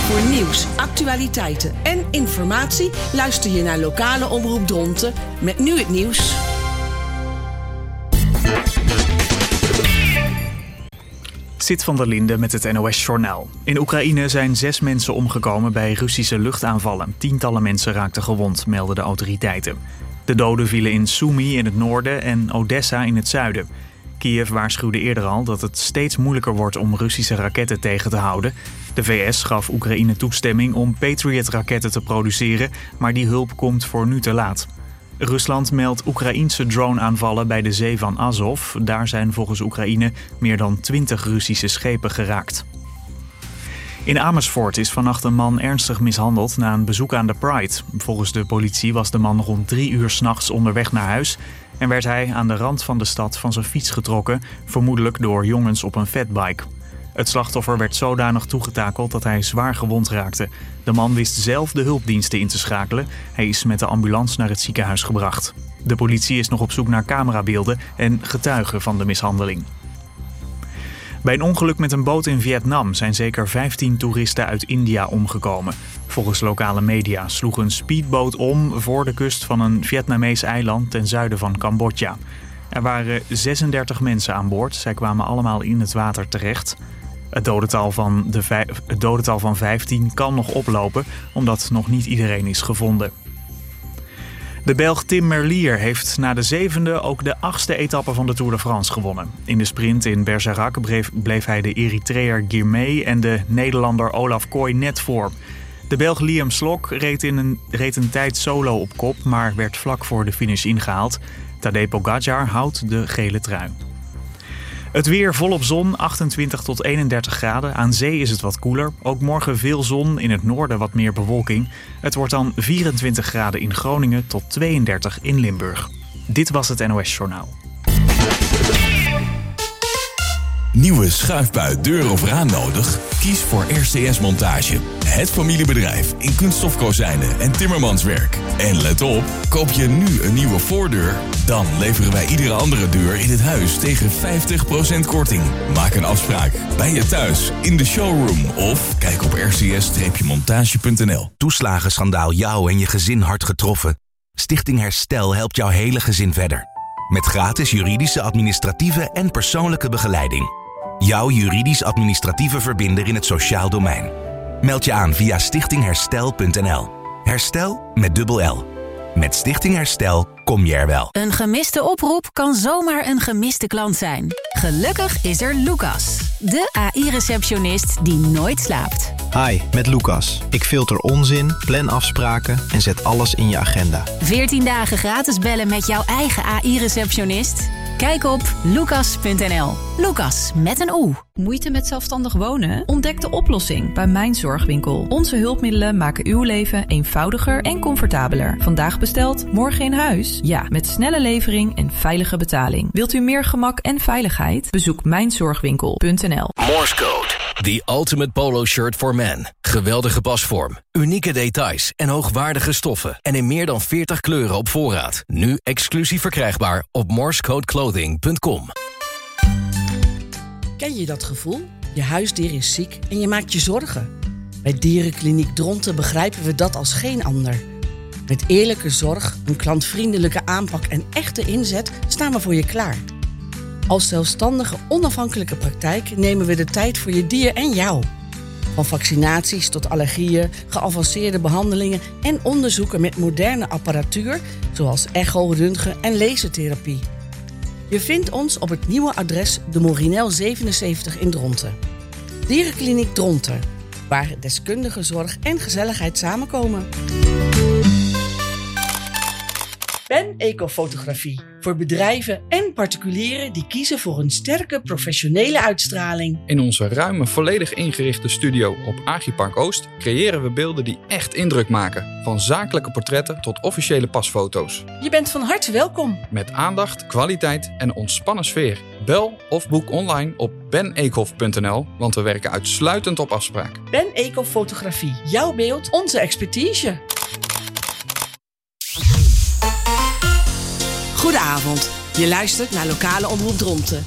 Voor nieuws, actualiteiten en informatie luister je naar lokale omroep Dronten met nu het nieuws. Sit van der Linde met het NOS-journaal. In Oekraïne zijn 6 mensen omgekomen bij Russische luchtaanvallen. Tientallen mensen raakten gewond, melden de autoriteiten. De doden vielen in Sumy in het noorden en Odessa in het zuiden. Kiev waarschuwde eerder al dat het steeds moeilijker wordt om Russische raketten tegen te houden. De VS gaf Oekraïne toestemming om Patriot-raketten te produceren, maar die hulp komt voor nu te laat. Rusland meldt Oekraïense drone-aanvallen bij de zee van Azov. Daar zijn volgens Oekraïne meer dan 20 Russische schepen geraakt. In Amersfoort is vannacht een man ernstig mishandeld na een bezoek aan de Pride. Volgens de politie was de man rond 3 uur 's nachts onderweg naar huis en werd hij aan de rand van de stad van zijn fiets getrokken, vermoedelijk door jongens op een fatbike. Het slachtoffer werd zodanig toegetakeld dat hij zwaar gewond raakte. De man wist zelf de hulpdiensten in te schakelen. Hij is met de ambulance naar het ziekenhuis gebracht. De politie is nog op zoek naar camerabeelden en getuigen van de mishandeling. Bij een ongeluk met een boot in Vietnam zijn zeker 15 toeristen uit India omgekomen. Volgens lokale media sloeg een speedboot om voor de kust van een Vietnamees eiland ten zuiden van Cambodja. Er waren 36 mensen aan boord. Zij kwamen allemaal in het water terecht. Het dodental van 15 kan nog oplopen, omdat nog niet iedereen is gevonden. De Belg Tim Merlier heeft na de 7e ook de 8e etappe van de Tour de France gewonnen. In de sprint in Bergerac bleef hij de Eritreër Girmay en de Nederlander Olaf Kooi net voor. De Belg Liam Slok reed een tijd solo op kop, maar werd vlak voor de finish ingehaald. Tadej Pogačar houdt de gele trui. Het weer volop zon, 28 tot 31 graden. Aan zee is het wat koeler. Ook morgen veel zon, in het noorden wat meer bewolking. Het wordt dan 24 graden in Groningen tot 32 in Limburg. Dit was het NOS Journaal. Nieuwe schuifbui, deur of raam nodig? Kies voor RCS Montage. Het familiebedrijf in kunststofkozijnen en timmermanswerk. En let op, koop je nu een nieuwe voordeur, dan leveren wij iedere andere deur in het huis tegen 50% korting. Maak een afspraak bij je thuis, in de showroom of kijk op rcs-montage.nl. Toeslagenschandaal jou en je gezin hard getroffen? Stichting Herstel helpt jouw hele gezin verder. Met gratis juridische, administratieve en persoonlijke begeleiding. Jouw juridisch-administratieve verbinder in het sociaal domein. Meld je aan via stichtingherstel.nl. Herstel met dubbel L. Met Stichting Herstel kom je er wel. Een gemiste oproep kan zomaar een gemiste klant zijn. Gelukkig is er Lucas, de AI-receptionist die nooit slaapt. Hi, met Lucas. Ik filter onzin, plan afspraken en zet alles in je agenda. 14 dagen gratis bellen met jouw eigen AI-receptionist? Kijk op lucas.nl. Lucas met een O. Moeite met zelfstandig wonen? Ontdek de oplossing bij Mijn Zorgwinkel. Onze hulpmiddelen maken uw leven eenvoudiger en comfortabeler. Vandaag besteld, morgen in huis? Ja, met snelle levering en veilige betaling. Wilt u meer gemak en veiligheid? Bezoek mijnzorgwinkel.nl. Morse Code. The ultimate polo shirt for men. Geweldige pasvorm, unieke details en hoogwaardige stoffen. En in meer dan 40 kleuren op voorraad. Nu exclusief verkrijgbaar op morsecodeclothing.com. Ken je dat gevoel? Je huisdier is ziek en je maakt je zorgen. Bij Dierenkliniek Dronten begrijpen we dat als geen ander. Met eerlijke zorg, een klantvriendelijke aanpak en echte inzet staan we voor je klaar. Als zelfstandige, onafhankelijke praktijk nemen we de tijd voor je dier en jou. Van vaccinaties tot allergieën, geavanceerde behandelingen en onderzoeken met moderne apparatuur, zoals echo, röntgen en lasertherapie. Je vindt ons op het nieuwe adres de Morinel 77 in Dronten. Dierenkliniek Dronten, waar deskundige zorg en gezelligheid samenkomen. Ben Ecofotografie. Voor bedrijven en particulieren die kiezen voor een sterke professionele uitstraling. In onze ruime, volledig ingerichte studio op Agripark Oost creëren we beelden die echt indruk maken. Van zakelijke portretten tot officiële pasfoto's. Je bent van harte welkom. Met aandacht, kwaliteit en ontspannen sfeer. Bel of boek online op beneekhof.nl, want we werken uitsluitend op afspraak. Ben Ecofotografie. Jouw beeld, onze expertise. Goedenavond. Je luistert naar Lokale Omroep Dronten.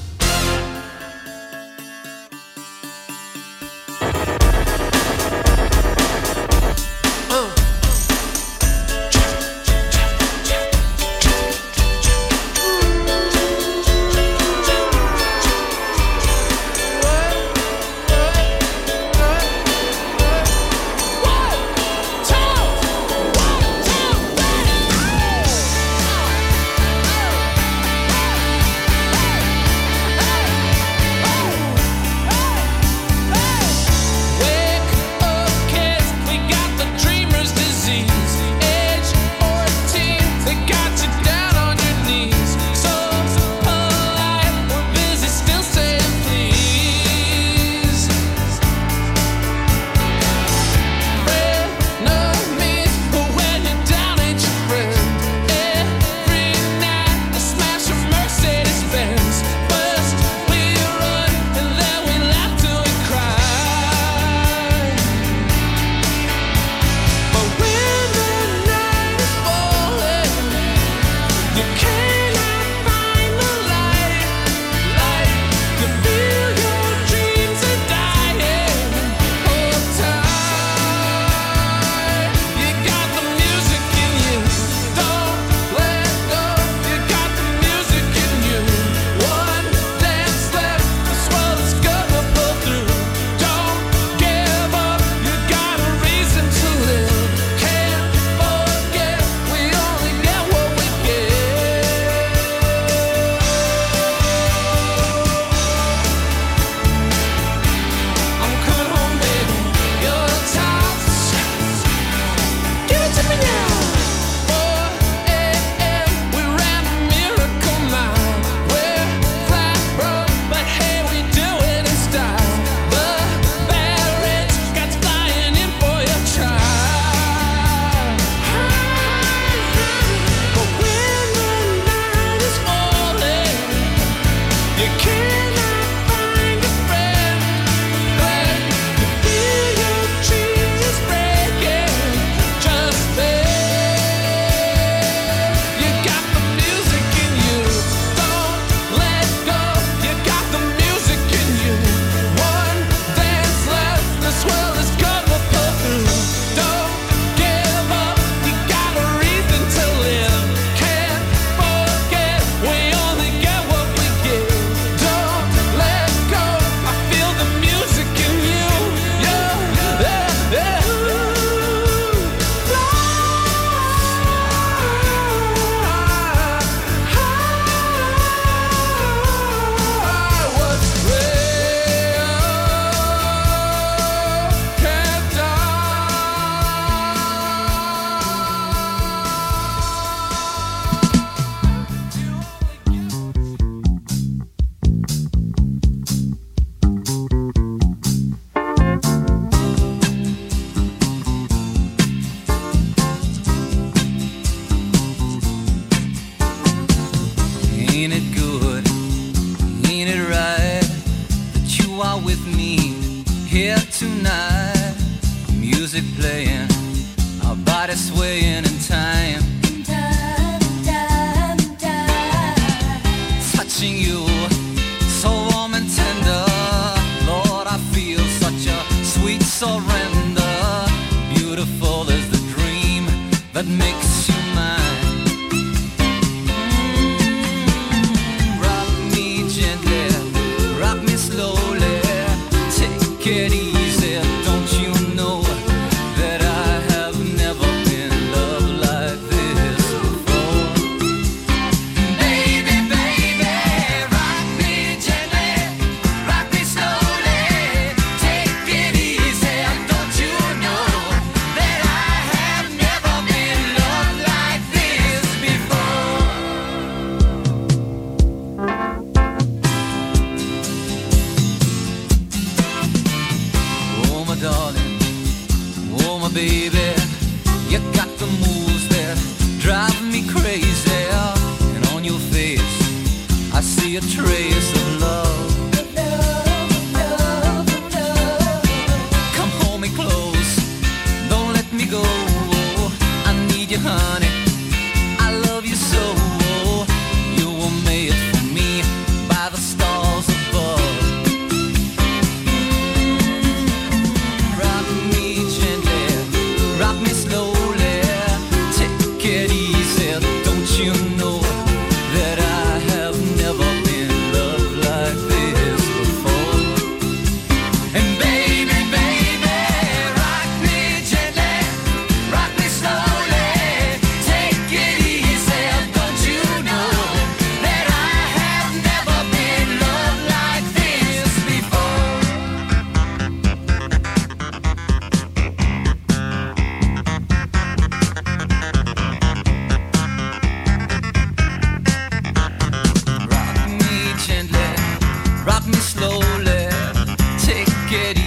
here tonight. Music playing, our bodies swaying in time. Touching you, so warm and tender. Lord, I feel such a sweet surrender. Beautiful is the dream that makes you mine. Rock me gently, rock me slowly. Take it easy, don't you know that I have never been loved like this before? Baby, baby, rock me gently, rock me slowly. Take it easy, don't you know that I have never been loved like this before? Oh my darling, oh my baby, you got the moves that drive me crazy. And on your face, I see a trace of love. Come hold me close, don't let me go. I need you, honey, I love you so. You were made for me by the stars above. Rock me gently, rock me slowly. Take it easy, don't you know that I have never been loved like this before? And baby, baby, rock me gently, rock me slowly. Take it easy, don't you know that I have never been loved like this before? Rock me gently, rock me slowly. Take it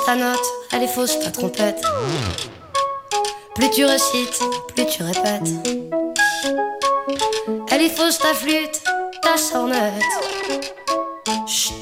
fausse ta note, elle est fausse ta trompette. Plus tu récites, plus tu répètes. Elle est fausse ta flûte, ta sornette. Chut.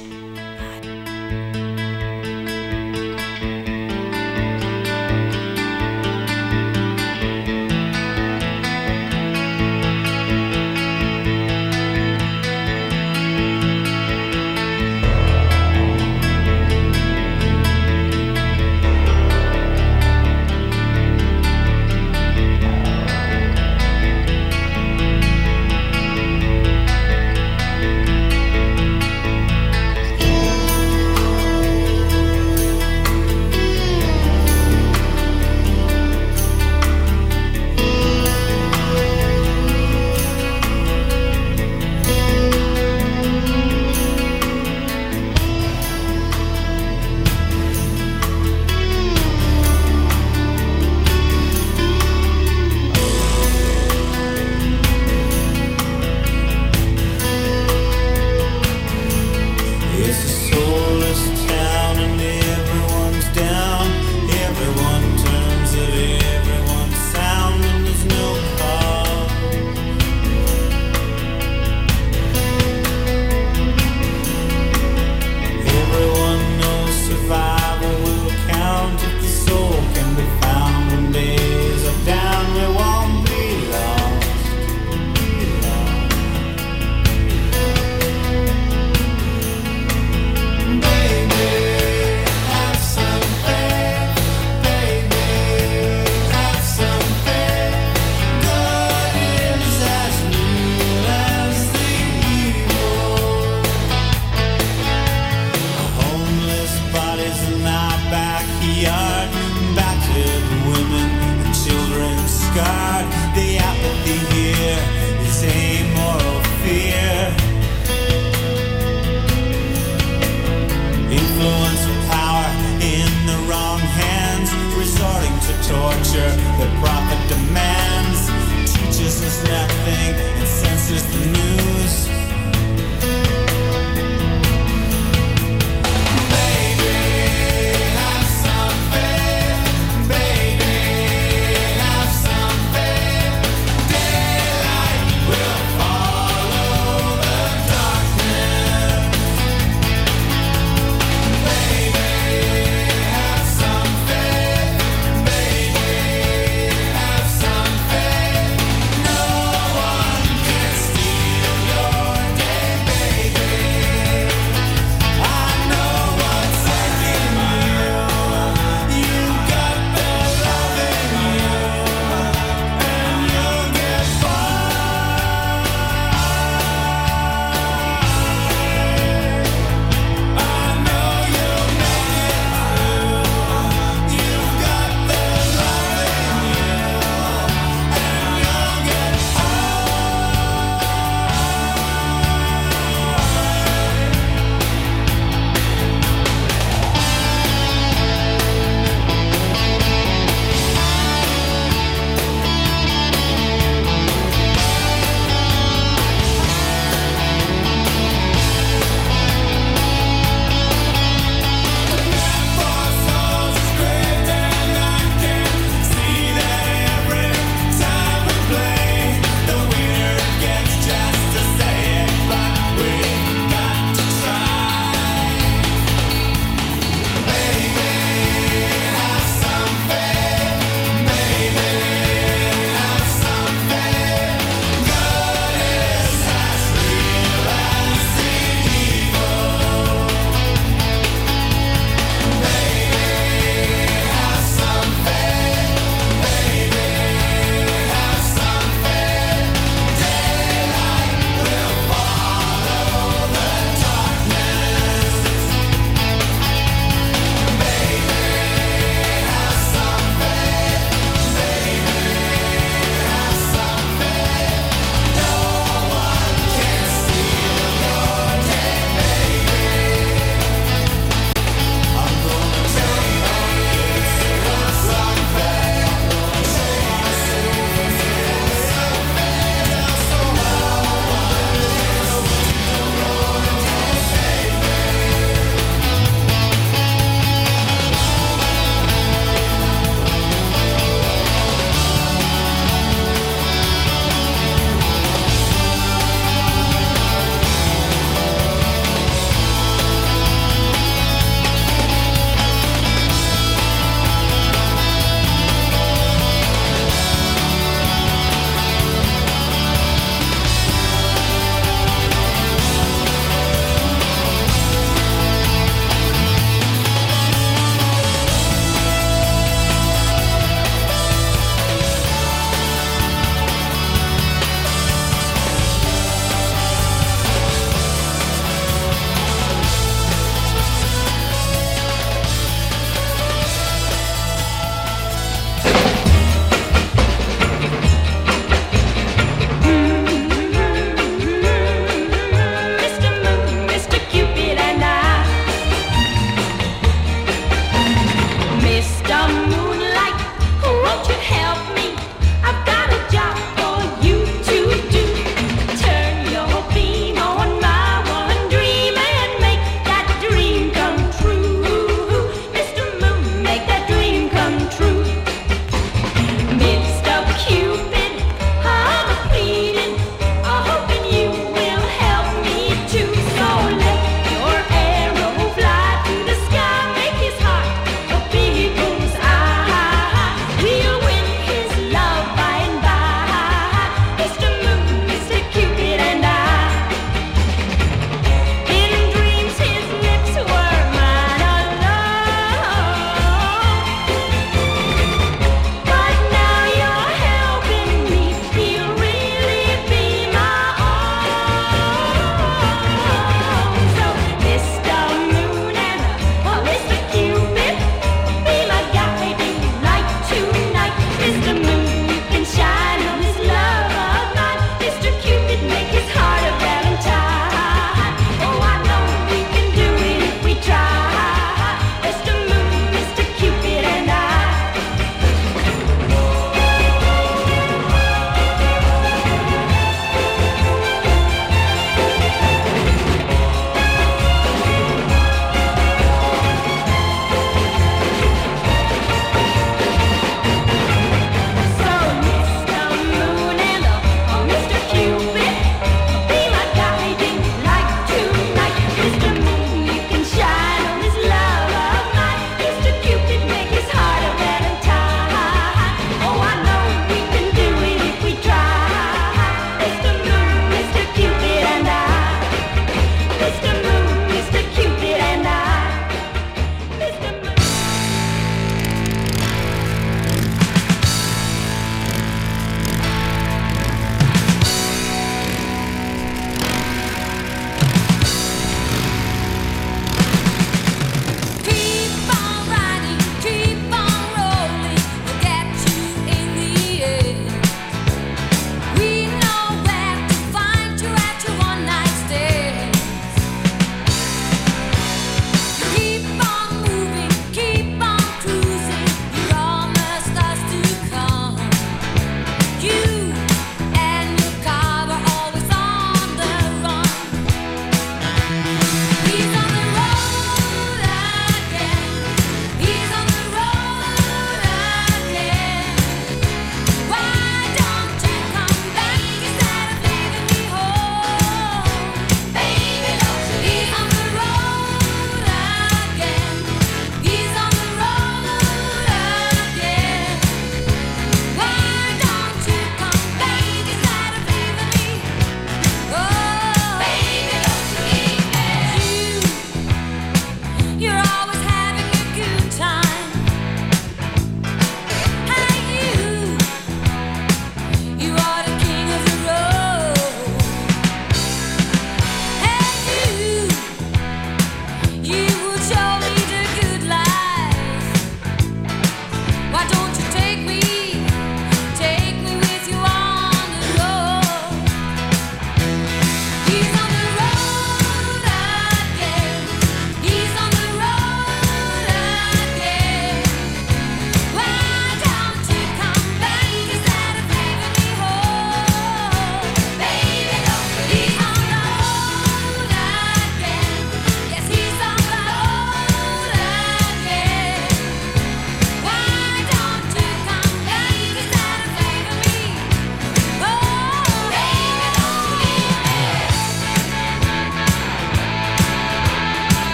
Some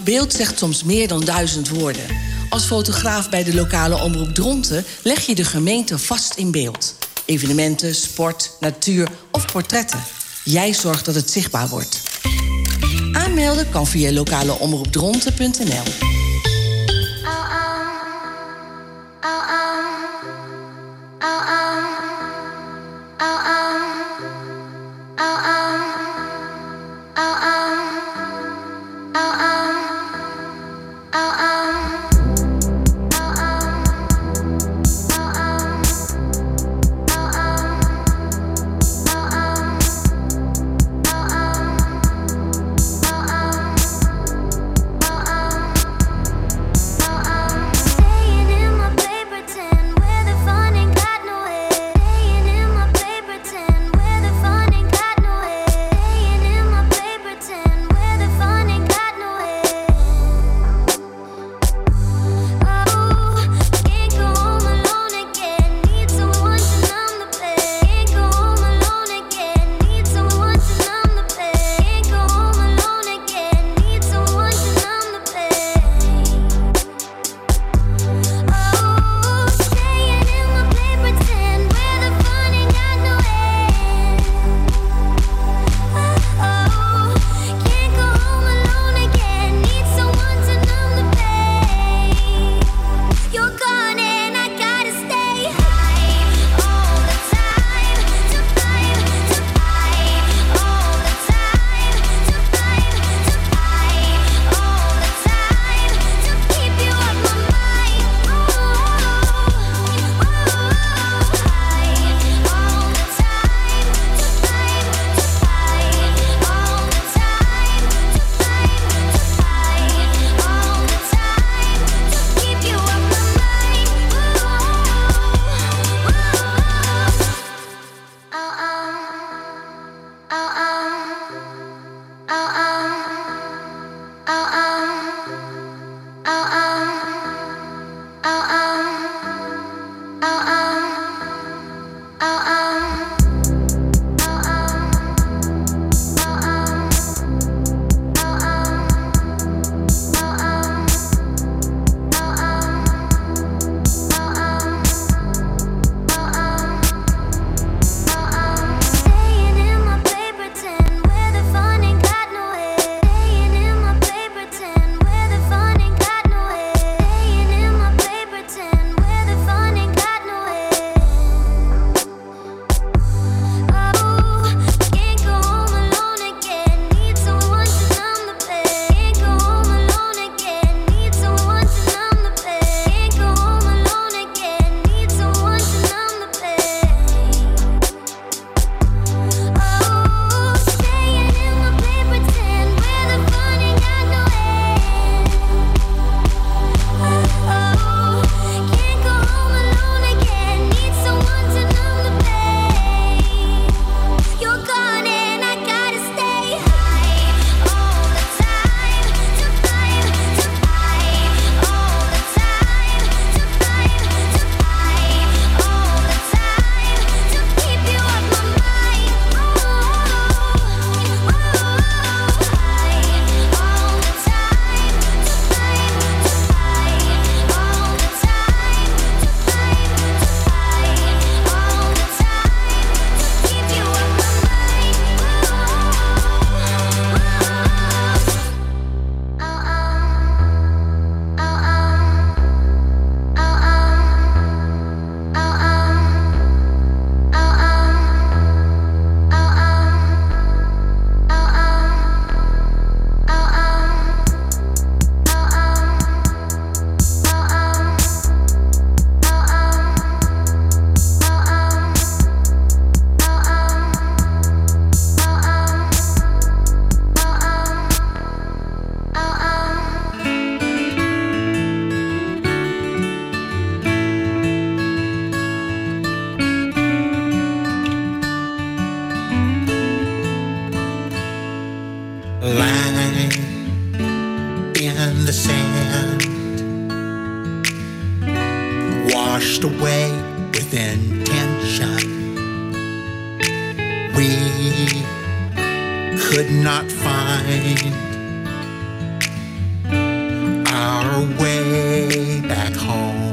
beeld zegt soms meer dan 1000 woorden. Als fotograaf bij de lokale omroep Dronten leg je de gemeente vast in beeld. Evenementen, sport, natuur of portretten. Jij zorgt dat het zichtbaar wordt. Aanmelden kan via lokaleomroepdronten.nl. in the sand, washed away with intention. We could not find our way back home.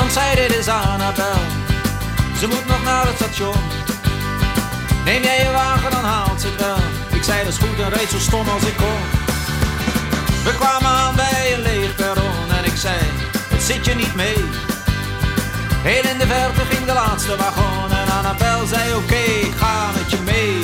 Iemand zei dit is Annabel, ze moet nog naar het station. Neem jij je wagen, dan haalt ze het wel. Ik zei dat is goed en reed zo stom als ik kon. We kwamen aan bij een leeg perron en ik zei, het zit je niet mee. Heel in de verte ging de laatste wagon en Annabel zei oké, ik ga met je mee.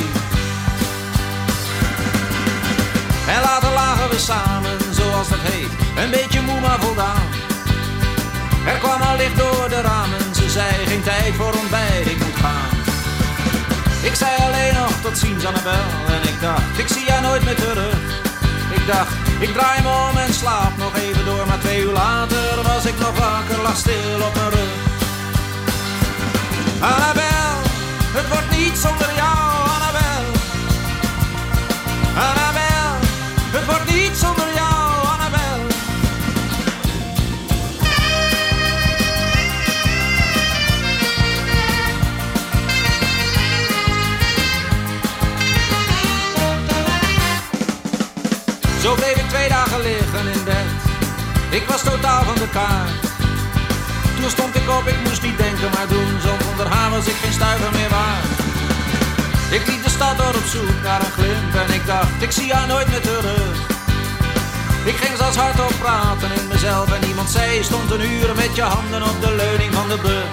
En later lagen we samen, zoals dat heet, een beetje moe maar voldaan. Er kwam al licht door de ramen, ze zei geen tijd voor ontbijt, ik moet gaan. Ik zei alleen nog tot ziens Annabel en ik dacht, ik zie jou nooit meer terug. Ik dacht, ik draai me om en slaap nog even door, maar 2 uur later was ik nog wakker, lag stil op mijn rug. Annabel, het wordt niet zonder jou, Annabel. Annabel, het wordt niet zonder jou, Annabel. Zo bleef ik 2 dagen liggen in bed. Ik was totaal van de kaart. Toen stond ik op, ik moest niet denken maar doen. Zonder haar was ik geen stuiver meer waard. Ik liep de stad door op zoek naar een glimp en ik dacht, ik zie haar nooit meer terug. Ik ging zelfs hardop praten in mezelf en iemand zei, je stond een uur met je handen op de leuning van de brug.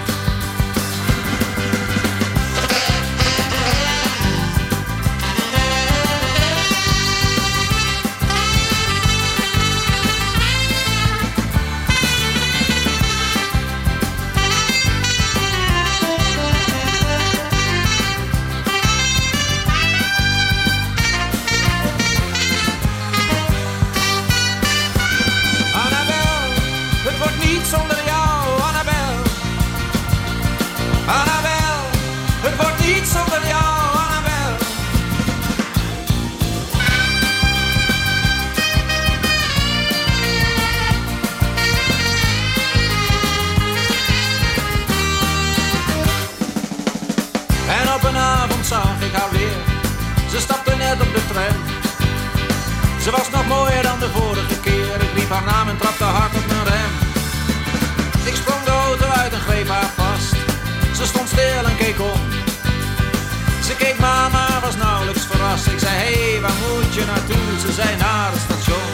Ze was nog mooier dan de vorige keer. Ik liep haar naam en trapte hard op mijn rem. Ik sprong de auto uit en greep haar vast. Ze stond stil en keek om. Ze keek me aan, maar was nauwelijks verrast. Ik zei, hey, waar moet je naartoe? Ze zei, naar het station.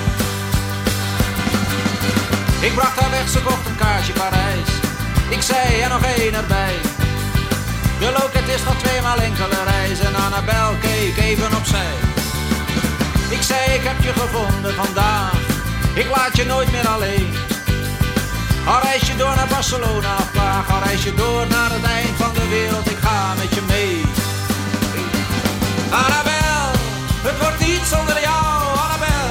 Ik bracht haar weg, ze kocht een kaartje Parijs. Ik zei, en nog 1 erbij. De loketist had 2 maal enkele reis. En Annabel keek even opzij. Ik zei, ik heb je gevonden vandaag. Ik laat je nooit meer alleen. Al reis je door naar Barcelona of Praag. Al reis je door naar het eind van de wereld. Ik ga met je mee. Annabel, het wordt niet zonder jou, Annabel.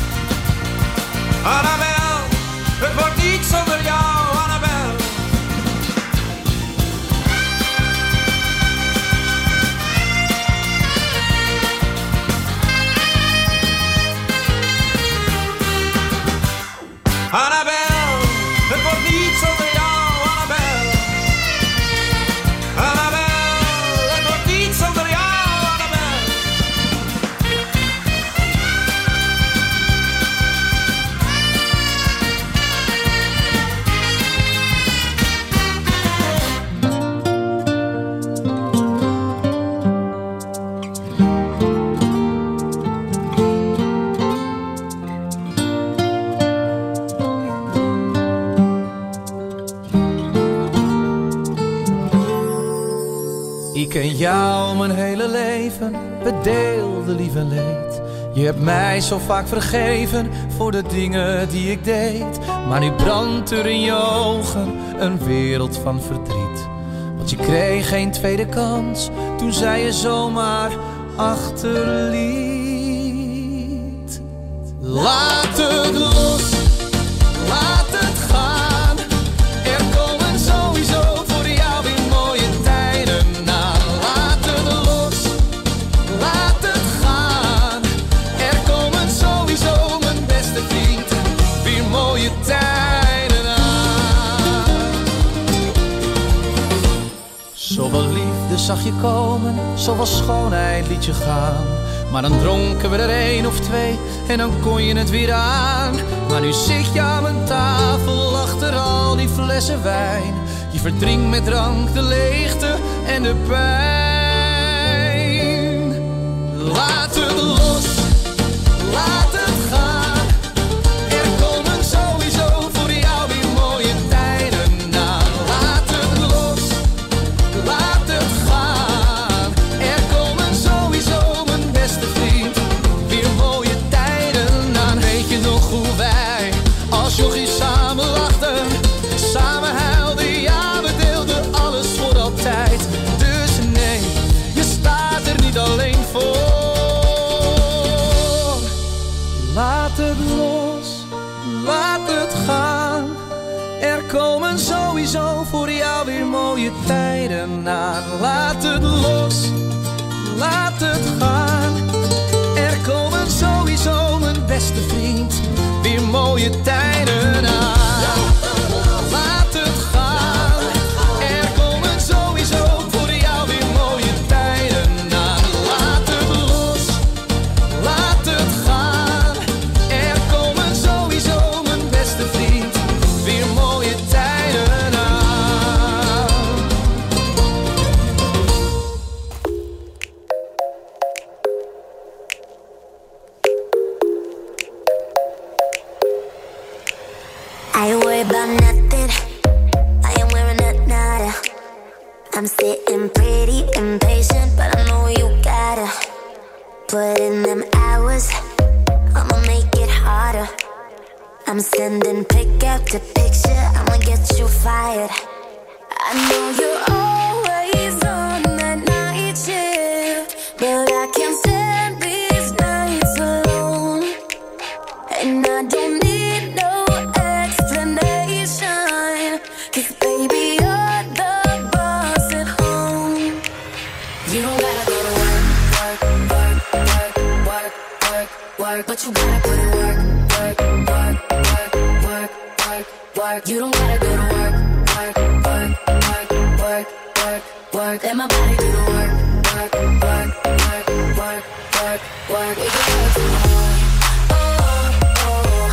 Annabel, het wordt niet zonder jou, Annabel. Annabel, het wordt niet zonder jou, Annabel. Annabel, het wordt niet zonder jou, Annabel. Ik ken jou mijn hele leven, we deelden lief en leed. Je hebt mij zo vaak vergeven voor de dingen die ik deed. Maar nu brandt er in je ogen een wereld van verdriet. Want je kreeg geen tweede kans toen zij je zomaar achterliet. Laat het los, laat het gaan. Er komen sowieso voor jou weer mooie tijden aan. Laat het los, laat het gaan. Er komen sowieso, mijn beste vriend, weer mooie tijden aan. Zoveel liefde zag je komen, zoveel schoonheid liet je gaan. Maar dan dronken we er 1 of 2 en dan kon je het weer aan. Maar nu zit je aan mijn tafel achter al die flessen wijn. Je verdrinkt met drank de leegte en de pijn. Laat het los, laat het gaan. Er komen sowieso voor jou weer mooie tijden na. Laat het los, laat het gaan. Er komen sowieso mijn beste vriend weer mooie tijden na. Weet je nog hoe wij als jochies samen lachten, samen huilden, ja we deelden alles voor altijd. Dus nee, je staat er niet alleen voor. Laat het los, laat het gaan. Er komen sowieso voor jou weer mooie tijden aan. Laat het los, laat het gaan. Er komen sowieso mijn beste vriend weer mooie tijden aan. Laat het gaan. Er komen sowieso voor jou weer mooie tijden aan. Laat het los, laat het gaan. Er komen sowieso mijn beste vriend weer mooie tijden aan. I worry about nothing. I am wearing a nada. I'm sitting pretty impatient, but I know you gotta put in them hours. I'ma make it harder. I'm sending pick after picture. I'ma get you fired. I know you're always on that night shift, but I can't stand these nights alone. And I don't need no explanation, 'cause baby you're the boss at home. You don't gotta go to work, work, work, work, work, work, work, but you gotta put in work, work, work, work, work, work, work. You don't gotta go to work, work, work, work, work, work, work. Let my body do the work, work, work, work, work, work, work. We can work from home, oh, oh.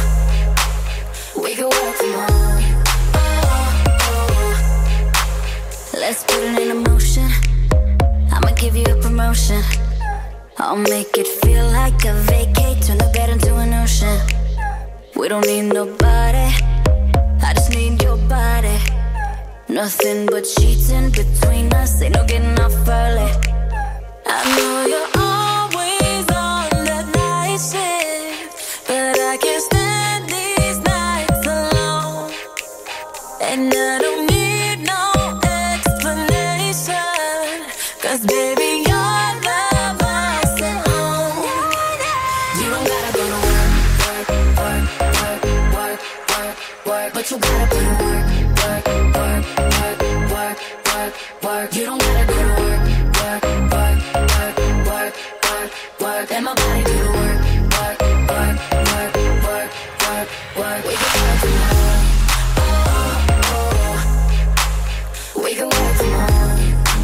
We can work from home, oh, oh. Let's put it in motion. I'ma give you a promotion. I'll make it feel like a vacate. Turn the bed into an ocean. We don't need nobody, I just need your body. Nothing but sheets in between us. Ain't no getting off early. I know you're always on that night shift, but I can't stand these nights alone. And I don't need no explanation, 'cause baby you're the boss at home. You don't gotta go to work, work, work, work, work, work, work, but you gotta put in work, work, work, work, work, work, work. You don't gotta go to work, work, work, work, work, work, work. Let my body do the work, work, work, work, work, work, work. We can work from home, oh, oh. We can work from home,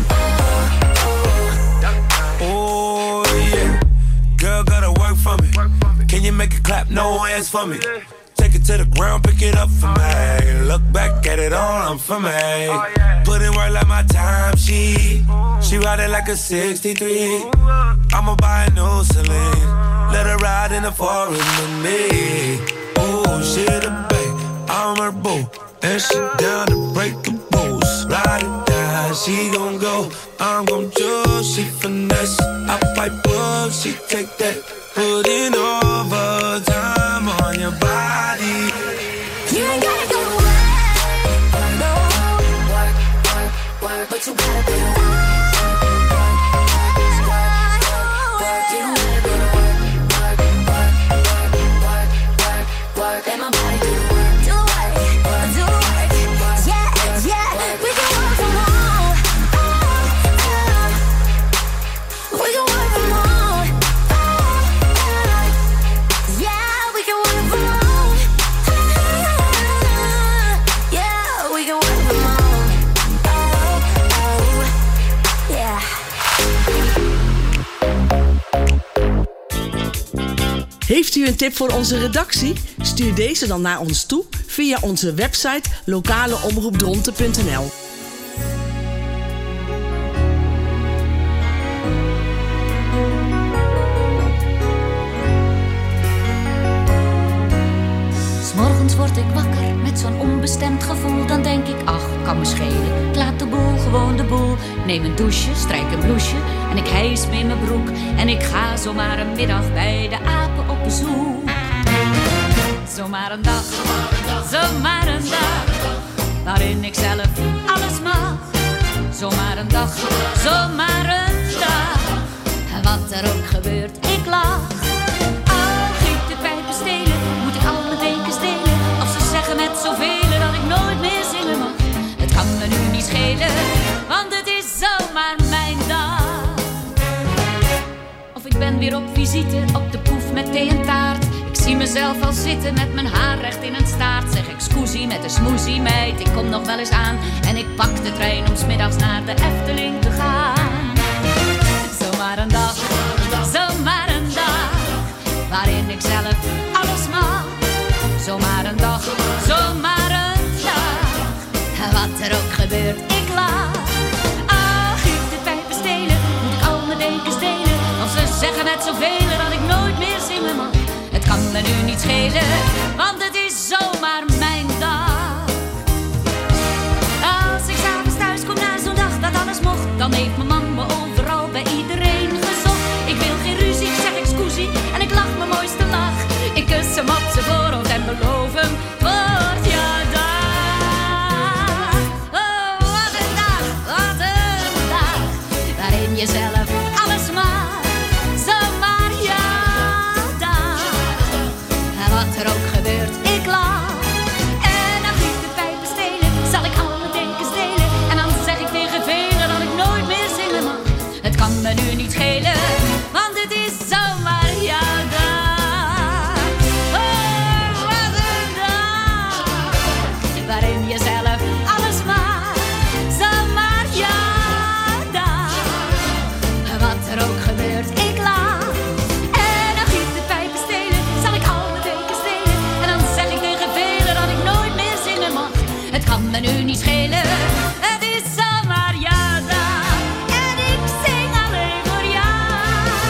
oh, Oh yeah, girl gotta work for me. Can you make it clap? No hands for me. Take it to the ground, pick it up for me. Look back at it all, I'm for me. Put in work like my time, she ride it like a 63. I'ma buy a new Celine, let her ride in the forest with me. Oh, she the babe, I'm her boo, and she down to break the rules. Ride it down, she gon' go, I'm gon' choose. She finesse, I pipe up, she take that. Put in overtime on your body. you ain't gotta go to work, no. Work, work, work, but you gotta put in work, work, work, work, work. You don't gotta go to work, work, work, work, work, work, work. Let my body do the work, do work, do work. Yeah, yeah, we can work from home, oh, oh. We can work from home, oh, Heeft u een tip voor onze redactie? Stuur deze dan naar ons toe via onze website lokaleomroepdronten.nl. Morgens word ik wakker met zo'n onbestemd gevoel. Dan denk ik, ach, kan me schelen. Ik laat de boel gewoon de boel. Neem een douche, strijk een blouseje en ik hijs me in mijn broek. En ik ga zomaar een middag bij de apen op bezoek. Zomaar een dag, zomaar een dag, waarin ik zelf alles mag. Zomaar een dag, zomaar een dag, en wat er ook gebeurt, ik lach. Als ik de pijpen stelen, moet ik al mijn dekens delen. Of ze zeggen met zoveel dat ik nooit meer zingen mag. Het kan me nu niet schelen, want het is zomaar mijn dag. Of ik ben weer op visite op de poef met thee en taart. Ik zie mezelf al zitten met mijn haar recht in een staart. Zeg excusie met de smoezie meid, ik kom nog wel eens aan. En ik pak de trein om 's middags naar de Efteling te gaan. Zomaar een dag, zomaar een dag, waarin ik zelf alles mag. Zomaar een dag, zomaar een dag, en wat er ook gebeurt, ik lach. Ach, ik de pijpen stelen, moet ik al mijn dekens delen. Of ze zeggen met zoveel dat ik nooit meer zingen mag. Het kan me nu niet schelen, want het is zomaar mijn dag. Als ik 's avonds thuis kom na zo'n dag dat alles mocht, dan heeft mijn man me overal bij iedereen gezocht. Ik wil geen ruzie, ik zeg excusie en ik lach mijn mooiste lach. Ik kus hem op zijn voorhoofd en beloof hem, wordt jouw dag. Oh, wat een dag, waarin je zelf alles mag. Zomaar jouw dag, en wat er ook gebeurt, ik lach. En dan ik de pijpen stelen, zal ik al mijn dekens delen. En dan zeg ik tegen velen dat ik nooit meer zingen mag. Het kan me nu niet schelen, want het is zomaar jouw dag. Oh, wat een dag, waarin je zelf alles mag. Zomaar jouw dag, wat er ook gebeurt, ik lach. En dan ik de pijpen stelen, zal ik al mijn dekens delen. En dan zeg ik tegen velen dat ik nooit meer zingen mag. Het kan me nu niet schelen, het is zomaar jouw dag. En ik zing alleen voor jou.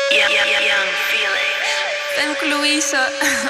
Femke Louise.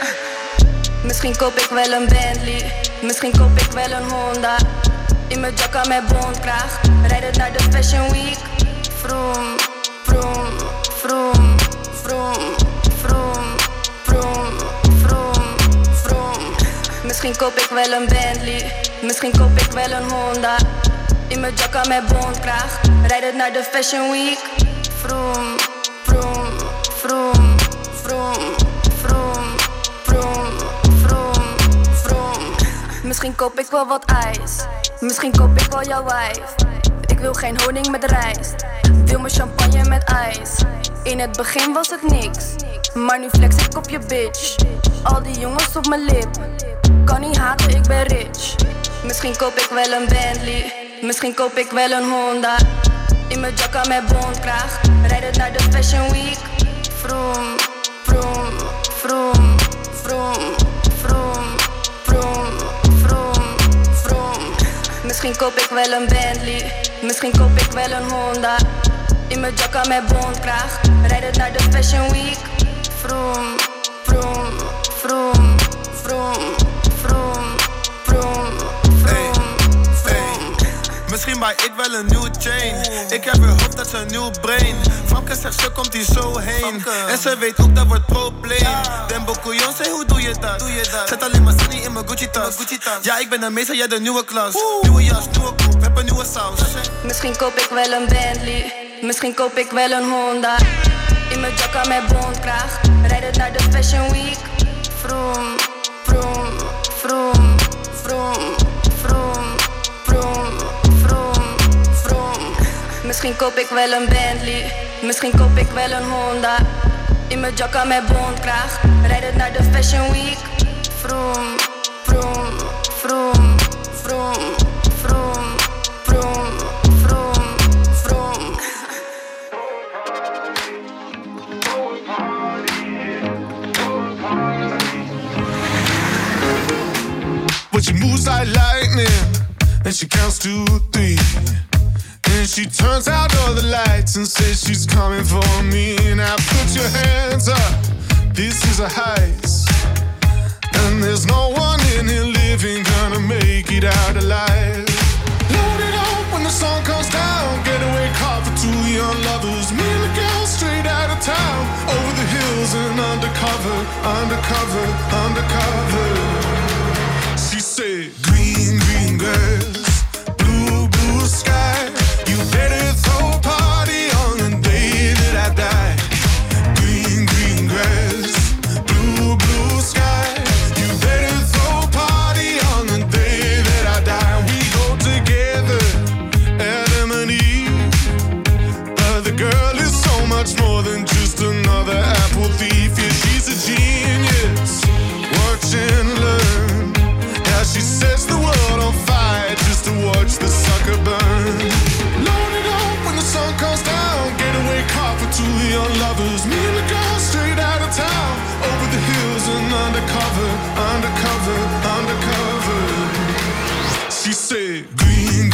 Misschien koop ik wel een Bentley, misschien koop ik wel een Honda. In mijn jacka met bondkraag, rijden naar de Fashion Week. Vroom, vroom, vroom, vroom, vroom, vroom, vroom, vroom. Misschien koop ik wel een Bentley, misschien koop ik wel een Honda. In mijn jacka met bondkraag, rijden naar de Fashion Week. Vroom, vroom, vroom, vroom, vroom, vroom, vroom, vroom. Misschien koop ik wel wat ijs, misschien koop ik wel jouw wijf. Ik wil geen honing met rijst, wil mijn champagne met ijs. In het begin was het niks, maar nu flex ik op je bitch. Al die jongens op mijn lip, kan niet haten, ik ben rich. Misschien koop ik wel een Bentley, misschien koop ik wel een Honda. In mijn jacka met bondkraag, rijden naar de Fashion Week. Vroom, vroom, vroom, vroom, vroom, vroom, vroom, vroom. Misschien koop ik wel een Bentley, misschien koop ik wel een Honda. In mijn jacka met bondkraag, rijden naar de Fashion Week. Vroom, vroom, vroom, vroom, vroom, vroom, vroom, vroom. Misschien buy ik wel een nieuwe chain. Ik heb weer hoofd, dat is een nieuw brain. Famke zegt ze komt hier zo heen. En ze weet ook dat wordt probleem. Dembo Couillon, zeg hoe doe je dat? Zet alleen maar Sunny in mijn Gucci tas. Ja, ik ben de meester, jij de nieuwe klas. Nieuwe jas, nieuwe coupe, heb een nieuwe saus. Misschien koop ik wel een Bentley, misschien koop ik wel een Honda. In mijn jacka met bondkraag, rijden naar de Fashion Week. Vroom, vroom, vroom, vroom, vroom, vroom, vroom, vroom. Misschien koop ik wel een Bentley, misschien koop ik wel een Honda. In mijn jacka met bondkraag, rijden naar de Fashion Week. Vroom, vroom, vroom, vroom, vroom, vroom, vroom, vroom. But she moves like lightning, and she counts to 3. And she turns out all the lights and says she's coming for me. Now put your hands up, this is a heist. And there's no one in here living gonna make it out alive. Load it up when the sun comes down, getaway car for two young lovers. Me and the girl straight out of town, over the hills and undercover, undercover, undercover. She said, green, green grass, blue, blue sky. You better throw a party on the day that I die. Green, green grass, blue, blue sky. You better throw a party on the day that I die. We go together, Adam and Eve. But the girl is so much more than just another apple thief. Yeah, she's a genius. Watch and learn. Yeah, she sets the world on fire just to watch the sucker burn. Load it up when the sun comes down, getaway car for two young lovers. Me and the girl straight out of town, over the hills and undercover, undercover, undercover. She said, green,